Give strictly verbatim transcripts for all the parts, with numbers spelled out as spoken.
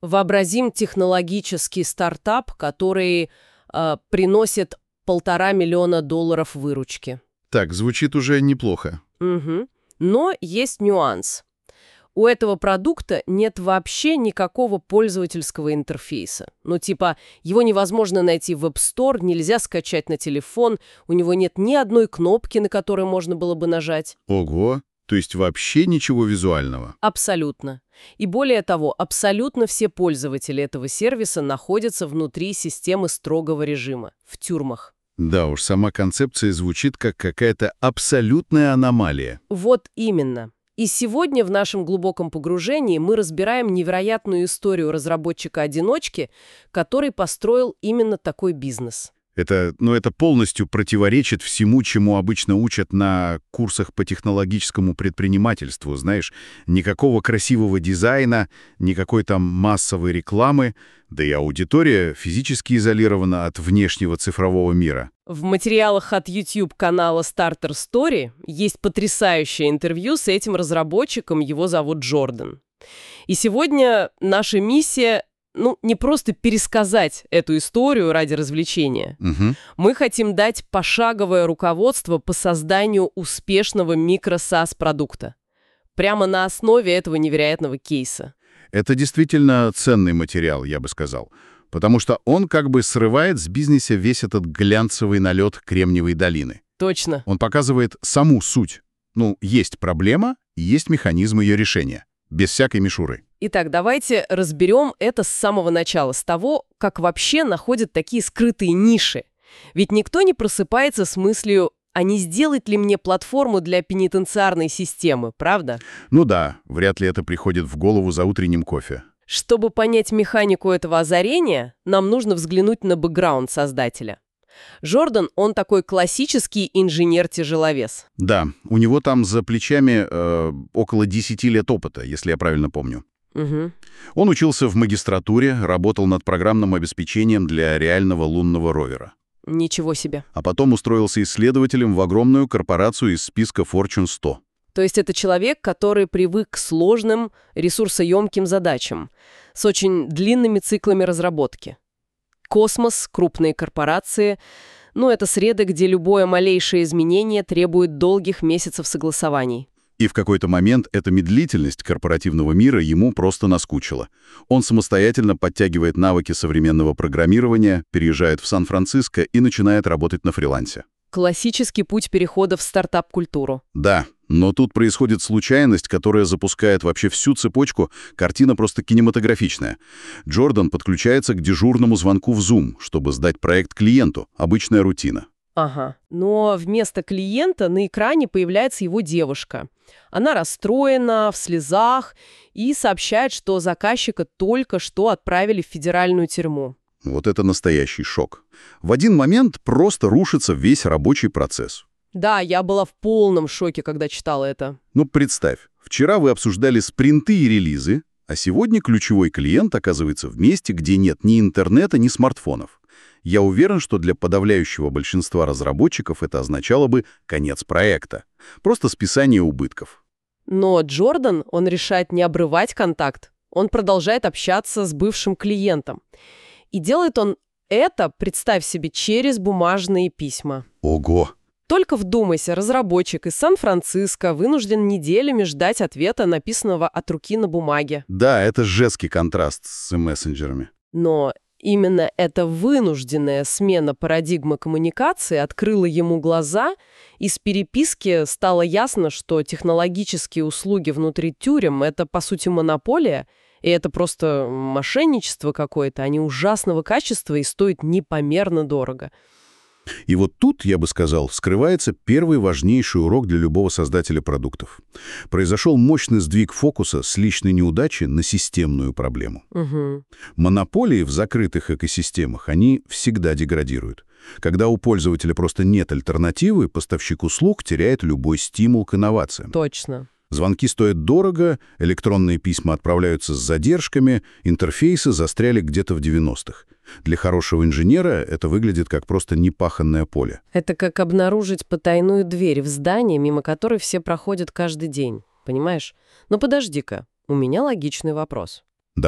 Вообразим технологический стартап, который э, приносит полтора миллиона долларов выручки. Так, звучит уже неплохо. Угу. Но есть нюанс. У этого продукта нет вообще никакого пользовательского интерфейса. Ну, типа, его невозможно найти в App Store, нельзя скачать на телефон, у него нет ни одной кнопки, на которую можно было бы нажать. Ого, то есть вообще ничего визуального? Абсолютно. И более того, абсолютно все пользователи этого сервиса находятся внутри системы строгого режима, в тюрьмах. Да уж, сама концепция звучит как какая-то абсолютная аномалия. Вот именно. И сегодня в нашем глубоком погружении мы разбираем невероятную историю разработчика-одиночки, который построил именно такой бизнес. Это, ну, это полностью противоречит всему, чему обычно учат на курсах по технологическому предпринимательству, знаешь. Никакого красивого дизайна, никакой там массовой рекламы, да и аудитория физически изолирована от внешнего цифрового мира. В материалах от YouTube-канала Starter Story есть потрясающее интервью с этим разработчиком, его зовут Джордан. И сегодня наша миссия — ну, не просто пересказать эту историю ради развлечения. Угу. Мы хотим дать пошаговое руководство по созданию успешного микро-сас-продукта. Прямо на основе этого невероятного кейса. Это действительно ценный материал, я бы сказал. Потому что он как бы срывает с бизнеса весь этот глянцевый налет Кремниевой долины. Точно. Он показывает саму суть. Ну, есть проблема, есть механизм ее решения. Без всякой мишуры. Итак, давайте разберем это с самого начала, с того, как вообще находят такие скрытые ниши. Ведь никто не просыпается с мыслью, а не сделать ли мне платформу для пенитенциарной системы, правда? Ну да, вряд ли это приходит в голову за утренним кофе. Чтобы понять механику этого озарения, нам нужно взглянуть на бэкграунд создателя. Джордан, он такой классический инженер-тяжеловес. Да, у него там за плечами э, около десяти лет опыта, если я правильно помню. Угу. Он учился в магистратуре, работал над программным обеспечением для реального лунного ровера. Ничего себе. А потом устроился исследователем в огромную корпорацию из списка Fortune сто. То есть это человек, который привык к сложным, ресурсоемким задачам, с очень длинными циклами разработки. Космос, крупные корпорации — ну, это среды, где любое малейшее изменение требует долгих месяцев согласований. И в какой-то момент эта медлительность корпоративного мира ему просто наскучила. Он самостоятельно подтягивает навыки современного программирования, переезжает в Сан-Франциско и начинает работать на фрилансе. Классический путь перехода в стартап-культуру. Да, но тут происходит случайность, которая запускает вообще всю цепочку. Картина просто кинематографичная. Джордан подключается к дежурному звонку в Zoom, чтобы сдать проект клиенту. Обычная рутина. Ага. Но вместо клиента на экране появляется его девушка. Она расстроена, в слезах и сообщает, что заказчика только что отправили в федеральную тюрьму. Вот это настоящий шок. В один момент просто рушится весь рабочий процесс. Да, я была в полном шоке, когда читала это. Ну, представь, вчера вы обсуждали спринты и релизы, а сегодня ключевой клиент оказывается в месте, где нет ни интернета, ни смартфонов. Я уверен, что для подавляющего большинства разработчиков это означало бы конец проекта. Просто списание убытков. Но Джордан, он решает не обрывать контакт. Он продолжает общаться с бывшим клиентом. И делает он это, представь себе, через бумажные письма. Ого! Только вдумайся, разработчик из Сан-Франциско вынужден неделями ждать ответа, написанного от руки на бумаге. Да, это жесткий контраст с мессенджерами. Но именно эта вынужденная смена парадигмы коммуникации открыла ему глаза, и с переписки стало ясно, что технологические услуги внутри тюрем — это, по сути, монополия, и это просто мошенничество какое-то, они ужасного качества и стоят непомерно дорого. И вот тут, я бы сказал, скрывается первый важнейший урок для любого создателя продуктов. Произошел мощный сдвиг фокуса с личной неудачи на системную проблему. Угу. Монополии в закрытых экосистемах, они всегда деградируют. Когда у пользователя просто нет альтернативы, поставщик услуг теряет любой стимул к инновациям. Точно. Звонки стоят дорого, электронные письма отправляются с задержками, интерфейсы застряли где-то в девяностых. Для хорошего инженера это выглядит как просто непаханное поле. Это как обнаружить потайную дверь в здании, мимо которой все проходят каждый день. Понимаешь? Но подожди-ка, у меня логичный вопрос. Давай.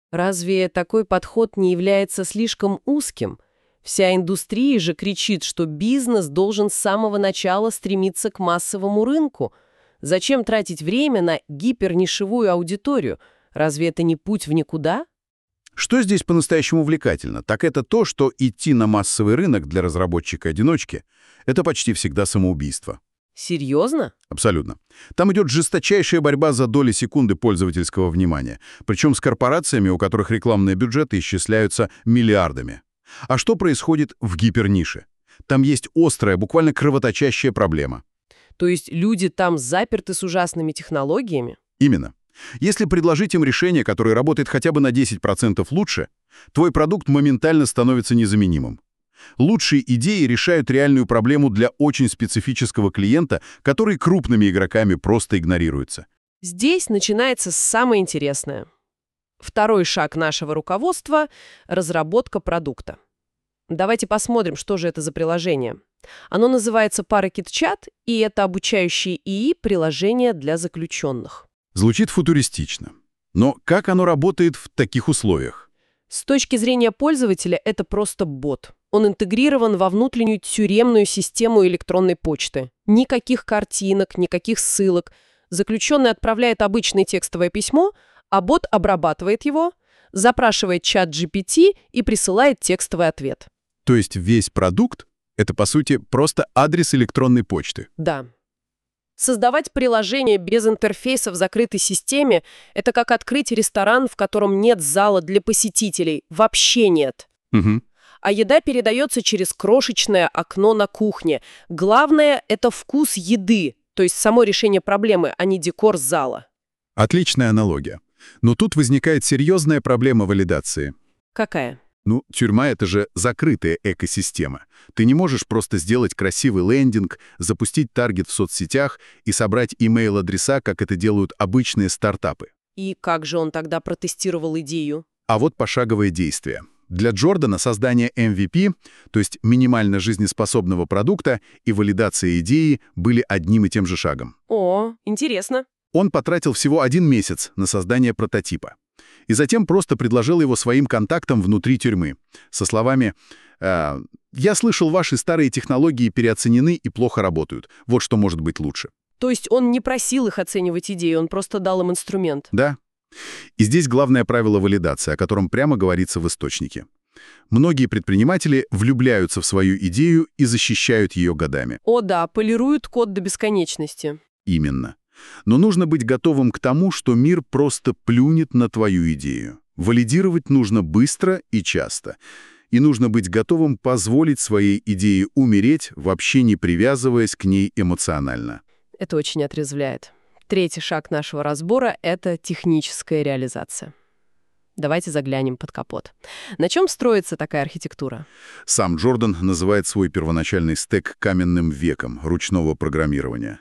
Разве такой подход не является слишком узким? Вся индустрия же кричит, что бизнес должен с самого начала стремиться к массовому рынку. Зачем тратить время на гипернишевую аудиторию? Разве это не путь в никуда? Что здесь по-настоящему увлекательно, так это то, что идти на массовый рынок для разработчика-одиночки — это почти всегда самоубийство. Серьезно? Абсолютно. Там идет жесточайшая борьба за доли секунды пользовательского внимания, причем с корпорациями, у которых рекламные бюджеты исчисляются миллиардами. А что происходит в гипернише? Там есть острая, буквально кровоточащая проблема. То есть люди там заперты с ужасными технологиями? Именно. Если предложить им решение, которое работает хотя бы на десять процентов лучше, твой продукт моментально становится незаменимым. Лучшие идеи решают реальную проблему для очень специфического клиента, который крупными игроками просто игнорируется. Здесь начинается самое интересное. Второй шаг нашего руководства — разработка продукта. Давайте посмотрим, что же это за приложение. Оно называется ParaKit-чат, и это обучающее ИИ приложение для заключенных. Звучит футуристично. Но как оно работает в таких условиях? С точки зрения пользователя это просто бот. Он интегрирован во внутреннюю тюремную систему электронной почты. Никаких картинок, никаких ссылок. Заключенный отправляет обычное текстовое письмо, а бот обрабатывает его, запрашивает чат джи пи ти и присылает текстовый ответ. То есть весь продукт — это, по сути, просто адрес электронной почты? Да. Создавать приложение без интерфейса в закрытой системе — это как открыть ресторан, в котором нет зала для посетителей. Вообще нет. Угу. А еда передается через крошечное окно на кухне. Главное — это вкус еды, то есть само решение проблемы, а не декор зала. Отличная аналогия. Но тут возникает серьезная проблема валидации. Какая? Ну, тюрьма — это же закрытая экосистема. Ты не можешь просто сделать красивый лендинг, запустить таргет в соцсетях и собрать имейл-адреса, как это делают обычные стартапы. И как же он тогда протестировал идею? А вот пошаговое действие. Для Джордана создание эм ви пи, то есть минимально жизнеспособного продукта, и валидация идеи были одним и тем же шагом. О, интересно. Он потратил всего один месяц на создание прототипа. И затем просто предложил его своим контактам внутри тюрьмы. Со словами э, «Я слышал, ваши старые технологии переоценены и плохо работают. Вот что может быть лучше». То есть он не просил их оценивать идею, он просто дал им инструмент? Да. И здесь главное правило валидации, о котором прямо говорится в источнике. Многие предприниматели влюбляются в свою идею и защищают ее годами. О да, полируют код до бесконечности. Именно. Но нужно быть готовым к тому, что мир просто плюнет на твою идею. Валидировать нужно быстро и часто. И нужно быть готовым позволить своей идее умереть, вообще не привязываясь к ней эмоционально. Это очень отрезвляет. Третий шаг нашего разбора — это техническая реализация. Давайте заглянем под капот. На чем строится такая архитектура? Сам Джордан называет свой первоначальный стек каменным веком ручного программирования.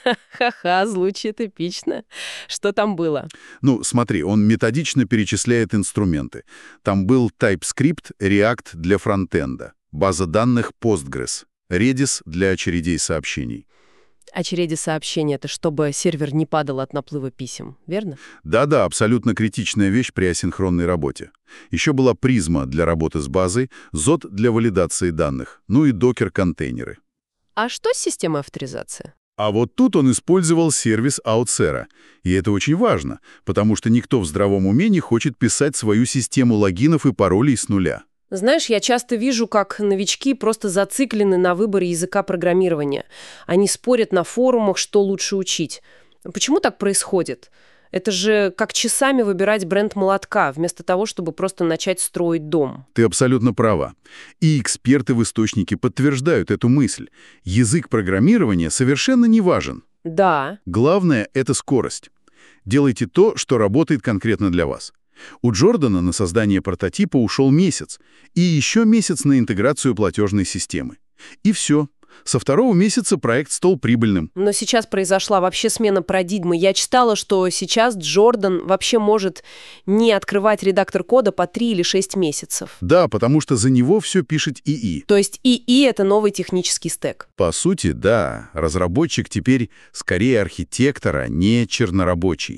Ха-ха, звучит эпично. Что там было? Ну, смотри, он методично перечисляет инструменты. Там был TypeScript, React для фронтенда, база данных Postgres, Redis для очередей сообщений. Очереди сообщений — это чтобы сервер не падал от наплыва писем, верно? Да-да, абсолютно критичная вещь при асинхронной работе. Еще была призма для работы с базой, зод для валидации данных, ну и докер-контейнеры. А что с системой авторизации? А вот тут он использовал сервис Outsera. И это очень важно, потому что никто в здравом уме не хочет писать свою систему логинов и паролей с нуля. Знаешь, я часто вижу, как новички просто зациклены на выборе языка программирования. Они спорят на форумах, что лучше учить. Почему так происходит? Это же как часами выбирать бренд молотка, вместо того, чтобы просто начать строить дом. Ты абсолютно права. И эксперты в источнике подтверждают эту мысль. Язык программирования совершенно не важен. Да. Главное — это скорость. Делайте то, что работает конкретно для вас. У Джордана на создание прототипа ушел месяц, и еще месяц на интеграцию платежной системы. И все. Со второго месяца проект стал прибыльным. Но сейчас произошла вообще смена парадигмы. Я читала, что сейчас Джордан вообще может не открывать редактор кода по три или шесть месяцев. Да, потому что за него все пишет ИИ. То есть ИИ — это новый технический стэк. По сути, да. Разработчик теперь скорее архитектор, а не чернорабочий.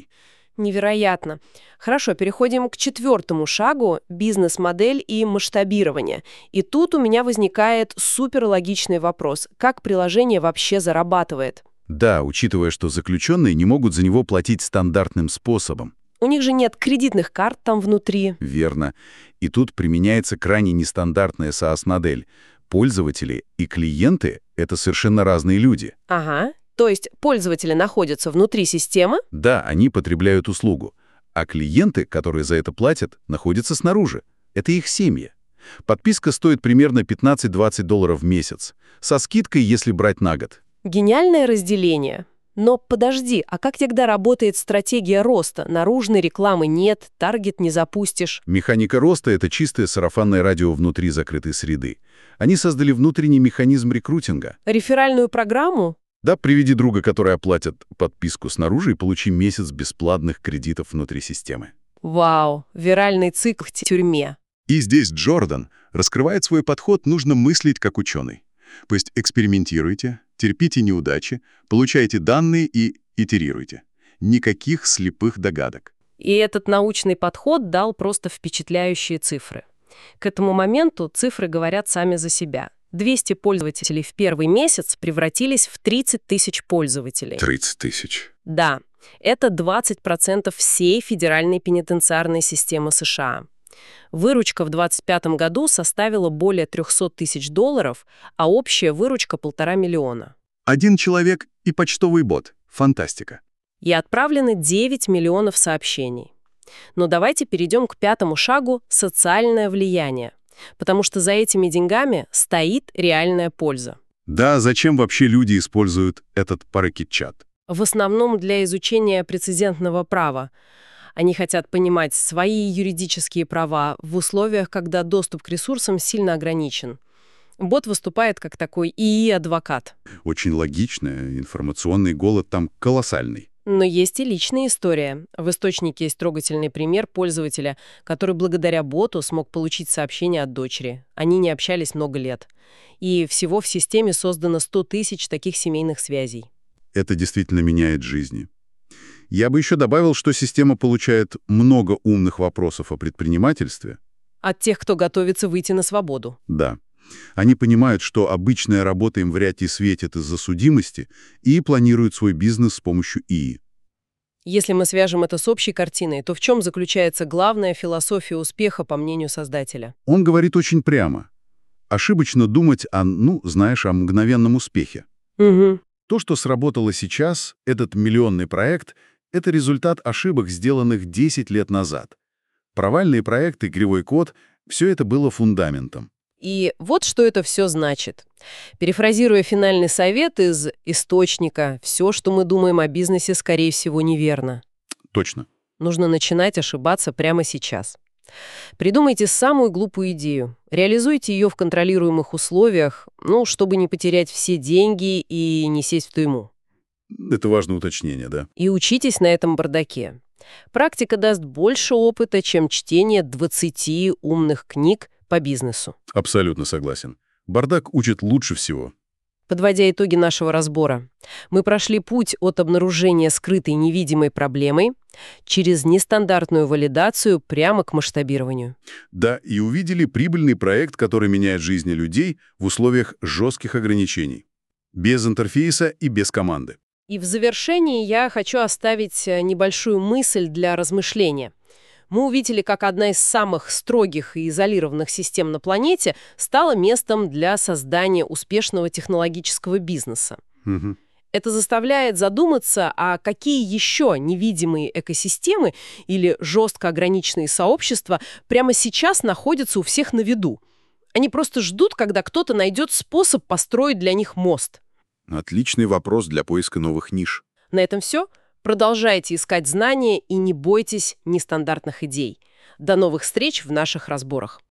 Невероятно. Хорошо, переходим к четвертому шагу — бизнес-модель и масштабирование. И тут у меня возникает суперлогичный вопрос. Как приложение вообще зарабатывает? Да, учитывая, что заключенные не могут за него платить стандартным способом. У них же нет кредитных карт там внутри. Верно. И тут применяется крайне нестандартная SaaS-модель. Пользователи и клиенты — это совершенно разные люди. Ага. То есть пользователи находятся внутри системы? Да, они потребляют услугу. А клиенты, которые за это платят, находятся снаружи. Это их семьи. Подписка стоит примерно пятнадцать-двадцать долларов в месяц. Со скидкой, если брать на год. Гениальное разделение. Но подожди, а как тогда работает стратегия роста? Наружной рекламы нет, таргет не запустишь. Механика роста — это чистое сарафанное радио внутри закрытой среды. Они создали внутренний механизм рекрутинга. Реферальную программу? Да, приведи друга, который оплатит подписку снаружи, и получи месяц бесплатных кредитов внутри системы. Вау, виральный цикл в тюрьме. И здесь Джордан раскрывает свой подход: нужно мыслить как ученый. Пусть экспериментируйте, терпите неудачи, получайте данные и итерируйте. Никаких слепых догадок. И этот научный подход дал просто впечатляющие цифры. К этому моменту цифры говорят сами за себя. двести пользователей в первый месяц превратились в тридцать тысяч пользователей. тридцать тысяч. Да, это двадцать процентов всей федеральной пенитенциарной системы США. Выручка в двадцать пятом году составила более триста тысяч долларов, а общая выручка — полтора миллиона. Один человек и почтовый бот. Фантастика. И отправлены девять миллионов сообщений. Но давайте перейдем к пятому шагу — социальное влияние. Потому что за этими деньгами стоит реальная польза. Да, зачем вообще люди используют этот паракет-чат? В основном для изучения прецедентного права. Они хотят понимать свои юридические права в условиях, когда доступ к ресурсам сильно ограничен. Бот выступает как такой ИИ-адвокат. Очень логично, информационный голод там колоссальный. Но есть и личная история. В источнике есть трогательный пример пользователя, который благодаря боту смог получить сообщение от дочери. Они не общались много лет. И всего в системе создано сто тысяч таких семейных связей. Это действительно меняет жизни. Я бы еще добавил, что система получает много умных вопросов о предпринимательстве. От тех, кто готовится выйти на свободу. Да. Они понимают, что обычная работа им вряд ли светит из-за судимости, и планируют свой бизнес с помощью ИИ. Если мы свяжем это с общей картиной, то в чем заключается главная философия успеха, по мнению создателя? Он говорит очень прямо. Ошибочно думать о, ну, знаешь, о мгновенном успехе. Угу. То, что сработало сейчас, этот миллионный проект, это результат ошибок, сделанных десять лет назад. Провальные проекты, кривой код — все это было фундаментом. И вот что это все значит. Перефразируя финальный совет из источника, все, что мы думаем о бизнесе, скорее всего, неверно. Точно. Нужно начинать ошибаться прямо сейчас. Придумайте самую глупую идею, реализуйте ее в контролируемых условиях, ну, чтобы не потерять все деньги и не сесть в тюрьму. Это важное уточнение, да? И учитесь на этом бардаке. Практика даст больше опыта, чем чтение двадцати умных книг по бизнесу. Абсолютно согласен. Бардак учит лучше всего. Подводя итоги нашего разбора, мы прошли путь от обнаружения скрытой невидимой проблемы через нестандартную валидацию прямо к масштабированию. Да, и увидели прибыльный проект, который меняет жизни людей в условиях жестких ограничений. Без интерфейса и без команды. И в завершении я хочу оставить небольшую мысль для размышления. Мы увидели, как одна из самых строгих и изолированных систем на планете стала местом для создания успешного технологического бизнеса. Угу. Это заставляет задуматься, а какие еще невидимые экосистемы или жестко ограниченные сообщества прямо сейчас находятся у всех на виду. Они просто ждут, когда кто-то найдет способ построить для них мост. Отличный вопрос для поиска новых ниш. На этом все. Продолжайте искать знания и не бойтесь нестандартных идей. До новых встреч в наших разборах.